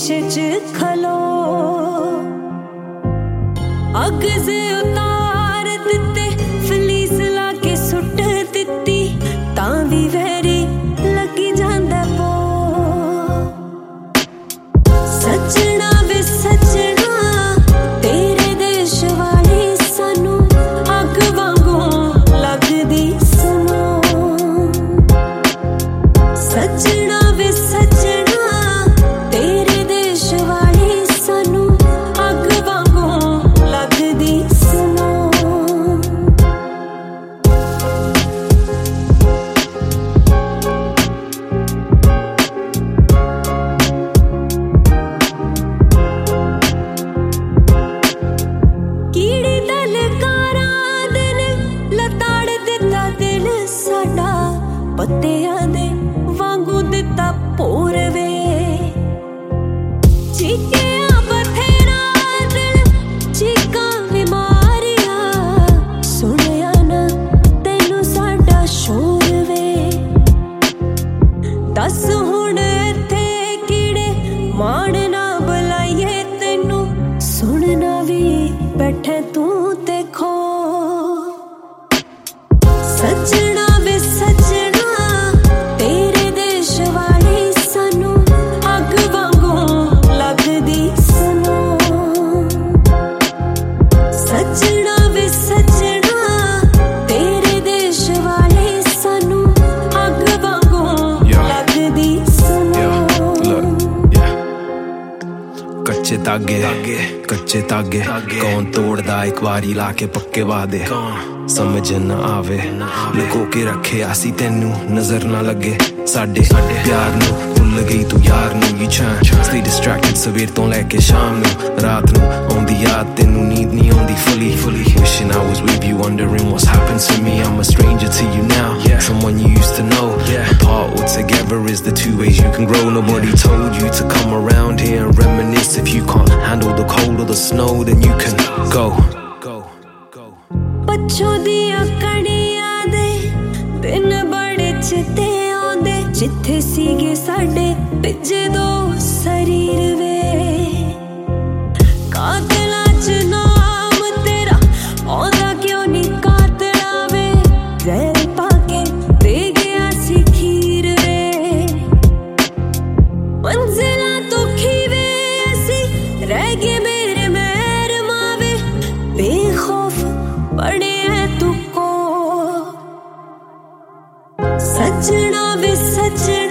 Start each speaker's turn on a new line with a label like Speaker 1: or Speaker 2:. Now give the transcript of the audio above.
Speaker 1: शीशे च खलो अग से उतार दिते फलीस ला के सुट दिती तां भी वैरी लगी जांदा पो सजना वे सजना तेरे देश वाली सानू अग वांगू लगदी सुनो सजना वे सजना तेरे देश वाली सानू अग वांगू लगदी सुनो कीड़ी दलकारा दिन लताड़ दिता दिल साडा पत्तियां दे वांगू दिता पोरवे चीकिया बथेरा दिल चीका भी मारिया सुनिया ना तेनू साडा शोर वे दस हुण इत्थे कीड़े माण ना बुलाइए तेनू सुनना भी बैठे तू देखो सजना वे सजना तेरे देश वाली सानू अग वांगू लगदी सुनो सजना वे सजना तेरे देश वाली सानू अग वांगू लगदी सुनो
Speaker 2: कच्चे तागे कौन तोड़दा एक बारी लाके पक्के वादे समझ न आवे लुको के रखे आसी तेनू नजर ना लगे साडे प्यार नू भुल गई तू यार नू यू stay distracted सवेर तो लेके शाम नू रात नू आउंदी याद तेनू नींद नहीं आउंदी fully wishing I was with you wondering what's happened to me I'm a stranger to you now someone you used to know apart or together is the two ways you can grow nobody told you to come around here and reminisce if you can't handle the cold or the snow then you can go
Speaker 1: पछो दिया कड़ियां दे दिन बड़े चिते आंदे जिथे सीगे साडे पिजे दो शरीर वे कातला च नाम तेरा आंदा क्यों नी कातला वे जहर पाके दे गया सी खीर वे मंजिला तो खीवे ऐसी रह गए मेरे मेहर मावे बेखौफ बड़े हैं तू को सजना वे सजना